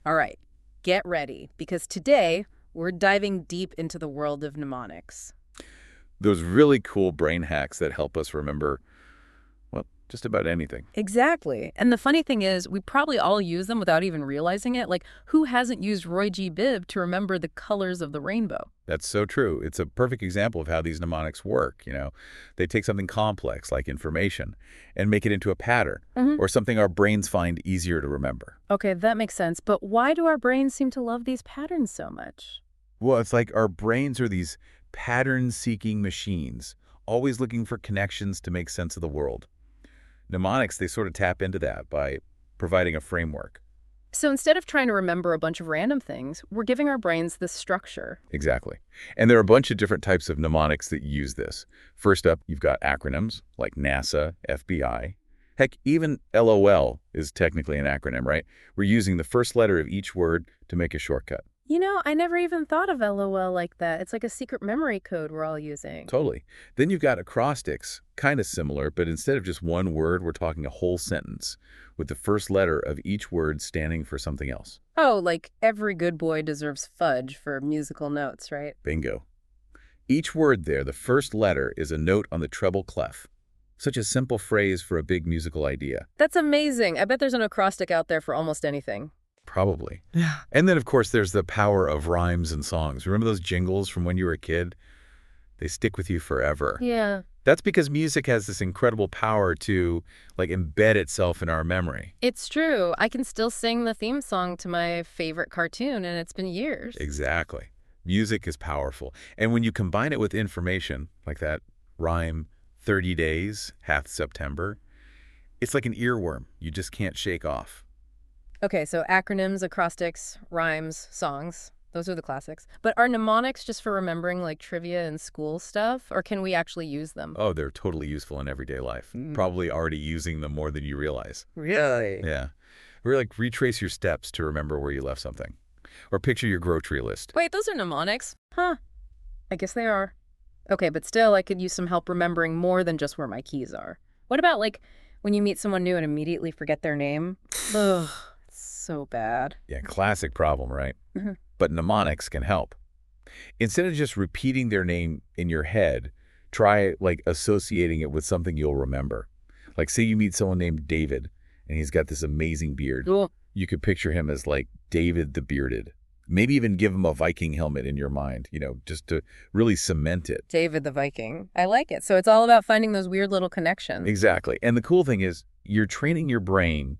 All right, get ready, because today we're diving deep into the world of mnemonics. Those really cool brain hacks that help us remember, well, just about anything. Exactly. And the funny thing is, we probably all use them without even realizing it. Like, who hasn't used Roy G. Biv to remember the colors of the rainbow? That's so true. It's a perfect example of how these mnemonics work. They take something complex like information and make it into a pattern Hmm. or something our brains find easier to remember. Okay, that makes sense. But why do our brains seem to love these patterns so much? Well, it's like our brains are these pattern-seeking machines, always looking for connections to make sense of the world. Mnemonics, they sort of tap into that by providing a framework. So instead of trying to remember a bunch of random things, we're giving our brains this structure. Exactly. And there are a bunch of different types of mnemonics that use this. First up, you've got acronyms like NASA, FBI. Heck, even LOL is technically an acronym, right? We're using the first letter of each word to make a shortcut. I never even thought of LOL like that. It's like a secret memory code we're all using. Totally. Then you've got acrostics, kind of similar, but instead of just one word, we're talking a whole sentence with the first letter of each word standing for something else. Oh, like every good boy deserves fudge for musical notes, right? Bingo. Each word there, the first letter, is a note on the treble clef. Such a simple phrase for a big musical idea. That's amazing. I bet there's an acrostic out there for almost anything. Probably. Yeah. And then, of course, there's the power of rhymes and songs. Remember those jingles from when you were a kid? They stick with you forever. Yeah. That's because music has this incredible power to, embed itself in our memory. It's true. I can still sing the theme song to my favorite cartoon, and it's been years. Exactly. Music is powerful. And when you combine it with information, like that rhyme, 30 days, hath September, it's like an earworm you just can't shake off. Okay, so acronyms, acrostics, rhymes, songs. Those are the classics. But are mnemonics just for remembering like trivia and school stuff, or can we actually use them? Oh, they're totally useful in everyday life. Mm. Probably already using them more than you realize. Really? Yeah. Or retrace your steps to remember where you left something. Or picture your grocery list. Wait, those are mnemonics? Huh. I guess they are. Okay, but still, I could use some help remembering more than just where my keys are. What about, like, when you meet someone new and immediately forget their name? Ugh, it's so bad. Yeah, classic problem, right? Mhm. But mnemonics can help. Instead of just repeating their name in your head, try associating it with something you'll remember. Like say you meet someone named David and he's got this amazing beard. Cool. You could picture him as like David the Bearded. Maybe even give him a Viking helmet in your mind, just to really cement it. David the Viking. I like it. So it's all about finding those weird little connections. Exactly. And the cool thing is you're training your brain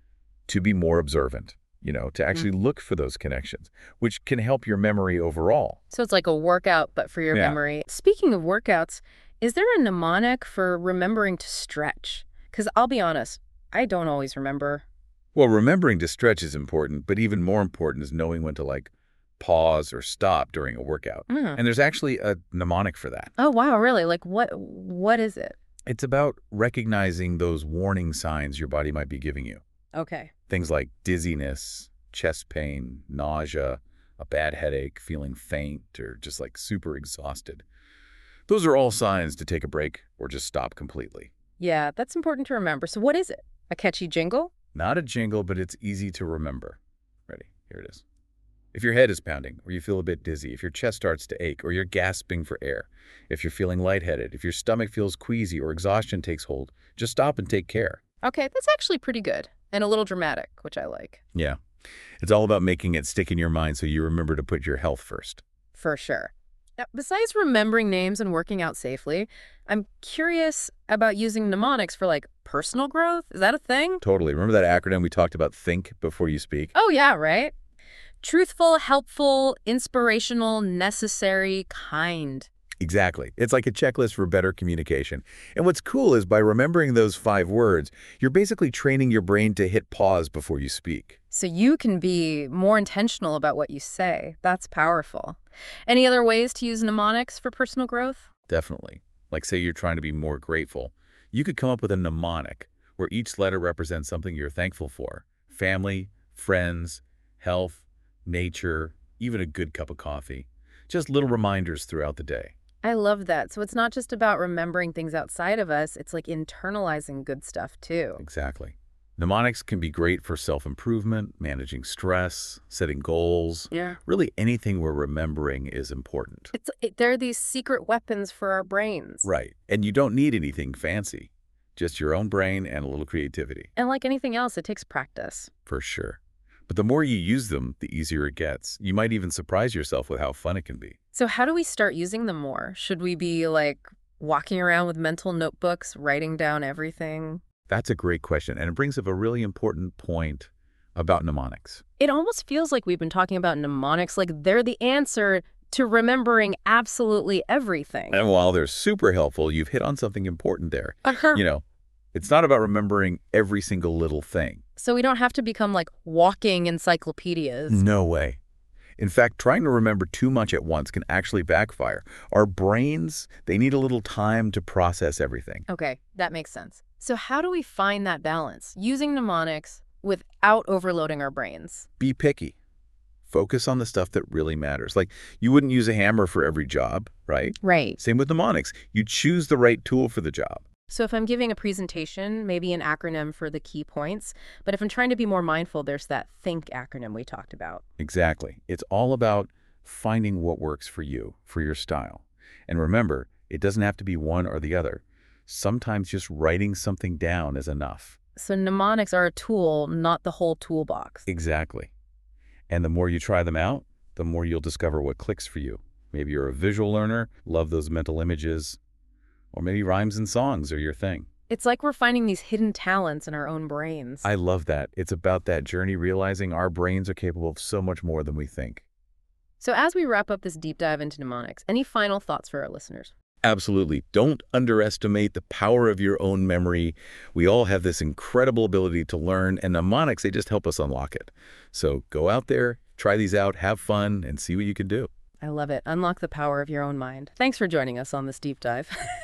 to be more observant, to actually look for those connections, which can help your memory overall. So it's like a workout, but for your Yeah. memory. Speaking of workouts, is there a mnemonic for remembering to stretch? Because I'll be honest, I don't always remember. Well, remembering to stretch is important, but even more important is knowing when to pause or stop during a workout. Mm. And there's actually a mnemonic for that. Oh, wow, really? Like what is it? It's about recognizing those warning signs your body might be giving you. Okay. Things like dizziness, chest pain, nausea, a bad headache, feeling faint, or just super exhausted. Those are all signs to take a break or just stop completely. Yeah, that's important to remember. So what is it? A catchy jingle? Not a jingle, but it's easy to remember. Ready? Here it is. If your head is pounding, or you feel a bit dizzy, if your chest starts to ache, or you're gasping for air, if you're feeling lightheaded, if your stomach feels queasy or exhaustion takes hold, just stop and take care. Okay, that's actually pretty good. And a little dramatic, which I like. Yeah. It's all about making it stick in your mind so you remember to put your health first. For sure. Now, besides remembering names and working out safely, I'm curious about using mnemonics for like personal growth. Is that a thing? Totally. Remember that acronym we talked about, think before you speak? Oh, yeah, right. Truthful, helpful, inspirational, necessary, kind. Exactly. It's like a checklist for better communication. And what's cool is by remembering those 5 words, you're basically training your brain to hit pause before you speak. So you can be more intentional about what you say. That's powerful. Any other ways to use mnemonics for personal growth? Definitely. Like say you're trying to be more grateful. You could come up with a mnemonic where each letter represents something you're thankful for. Family, friends, health, nature, even a good cup of coffee. Just little reminders throughout the day. I love that. So it's not just about remembering things outside of us, it's like internalizing good stuff too. Exactly. Mnemonics can be great for self-improvement, managing stress, setting goals, Yeah. really anything where remembering is important. They're these secret weapons for our brains. Right. And you don't need anything fancy, just your own brain and a little creativity, And like anything else, it takes practice. for sure. But the more you use them, the easier it gets. You might even surprise yourself with how fun it can be. So how do we start using them more? Should we be like walking around with mental notebooks, writing down everything? That's a great question, and it brings up a really important point about mnemonics. It almost feels like we've been talking about mnemonics like they're the answer to remembering absolutely everything. And while they're super helpful, you've hit on something important there. You know, it's not about remembering every single little thing. So we don't have to become like walking encyclopedias. No way. In fact, trying to remember too much at once can actually backfire. Our brains, they need a little time to process everything. Okay, that makes sense. So how do we find that balance, using mnemonics without overloading our brains? Be picky. Focus on the stuff that really matters. Like, you wouldn't use a hammer for every job, right? Right. Same with mnemonics. You choose the right tool for the job. So if I'm giving a presentation, maybe an acronym for the key points. But if I'm trying to be more mindful, there's that THINK acronym we talked about. Exactly. It's all about finding what works for you, for your style. And remember, it doesn't have to be one or the other. Sometimes just writing something down is enough. So mnemonics are a tool, not the whole toolbox. Exactly. And the more you try them out, the more you'll discover what clicks for you. Maybe you're a visual learner, love those mental images, or maybe rhymes and songs are your thing. It's like we're finding these hidden talents in our own brains. I love that. It's about that journey, realizing our brains are capable of so much more than we think. So as we wrap up this deep dive into mnemonics, any final thoughts for our listeners? Absolutely. Don't underestimate the power of your own memory. We all have this incredible ability to learn, and mnemonics, they just help us unlock it. So go out there, try these out, have fun, and see what you can do. I love it. Unlock the power of your own mind. Thanks for joining us on this deep dive.